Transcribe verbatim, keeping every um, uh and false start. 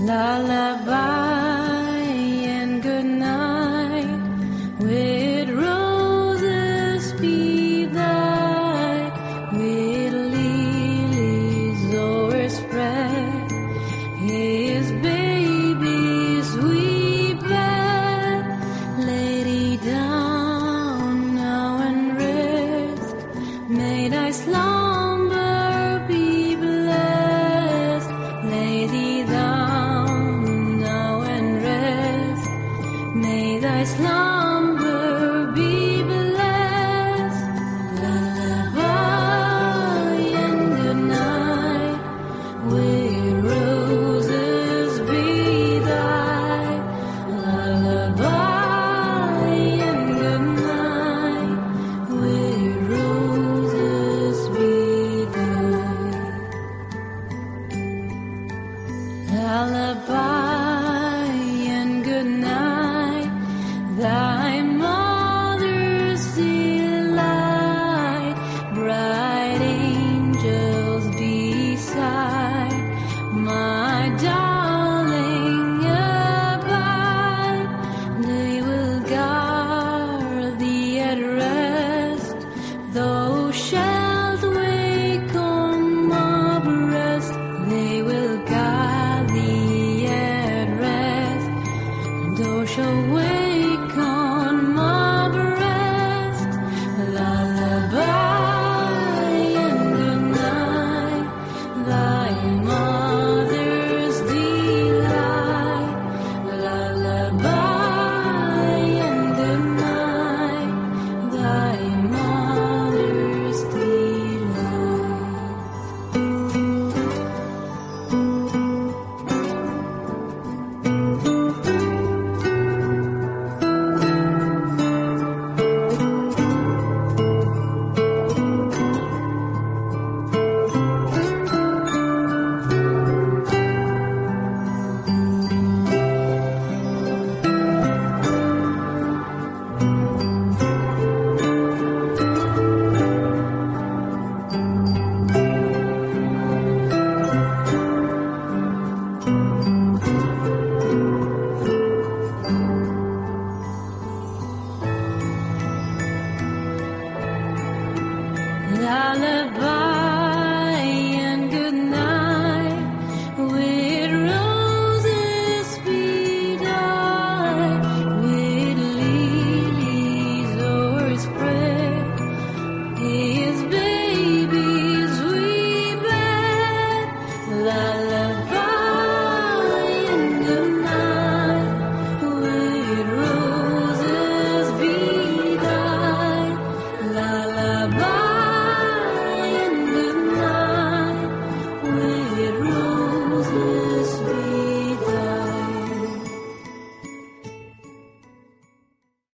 Lullaby and good night, with roses be thy, with lilies o'erspread, his baby's weep bed. Lady, down now and rest, may thy slumber be blessed. Lay thee down now and rest, may thy slumber be blessed. Lullaby and good night, with roses be thy. Lullaby and good night, with roses be thy. Lullaby and good night, thy mother's delight, bright angels beside, my darling abide. They will guard thee at rest, thou shalt wake on my breast. They will guard thee at rest, thou shalt wake on my breast. Lullaby and good night, thy mother's delight. Lullaby and good night, thy mother's delight. Lullaby and good night, with roses be thy, with lilies o'erspread, his baby's wee bed. Lullaby